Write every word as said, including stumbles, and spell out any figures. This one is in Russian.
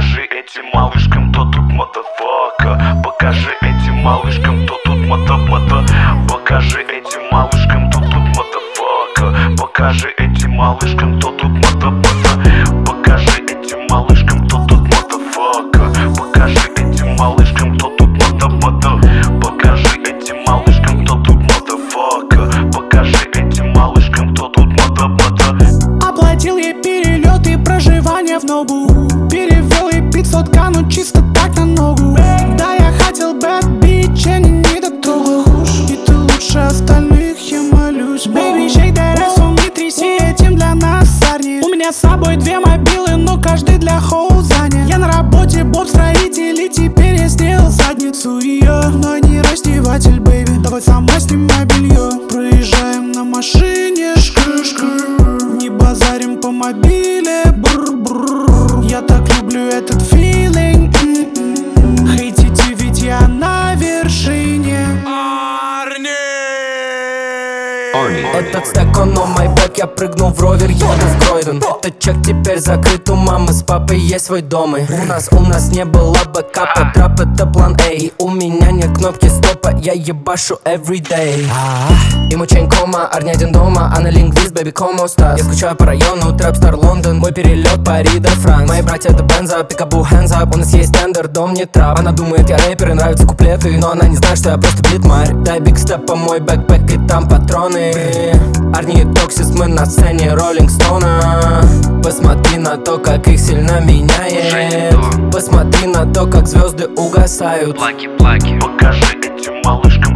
Покажи этим малышкам, кто тут мотофака. Покажи этим малышкам, кто тут мото-мото. Покажи этим малышкам, кто тут мотофака. Покажи этим малышкам, кто тут мото-мото. Покажи этим малышкам, кто тут мотофака. Покажи этим малышкам, кто тут мото-мото. Покажи этим малышкам, кто тут мотофака. Покажи этим малышкам, кто тут мото-мото. Оплатил ей перелет и проживание в Ногу. Перевел ей пятьсот ка, ну чисто так на ногу. Да, я хотел bad bitch, я не недотрогал. И ты лучше остальных, я молюсь. Baby, shake that ass, он не тряси, этим для нас сарни. У меня с собой две мобилы, но каждый для хоу занят. Я на работе, боб строитель, и теперь я сделал задницу ее. Но не раздеватель, baby, давай сама снимай белье. Проезжаем на машине, шкр-шкр. Не базарим по мобиле, бр-бр. Я так люблю этот филинг. Хейтите, ведь я на вершине. Этот стек, он on my back, я прыгнул в ровер, еду в Кройден. Этот чек теперь закрыт, у мамы с папой есть свой дом. И у нас, у нас не было бэкапа, трап это план А. И у меня нет кнопки стопа, я ебашу everyday. Ему чейн кома, Арни один дома, она лингвист, бэби комо стас. Я скучаю по району, трэпстар Лондон, мой перелет Пари до Франс. Мои братья это Бенза, пикабу, hands up. У нас есть тендер, дом не трап. Она думает, я рэпер и нравятся куплеты, но она не знает, что я просто битмарь. Дай биг степ по мой бэкпэк и там патроны. Арни и Токсис, мы на сцене Роллинг Стоуна. Посмотри на то, как их сильно меняет. Посмотри на то, как звезды угасают. Покажи этим малышкам,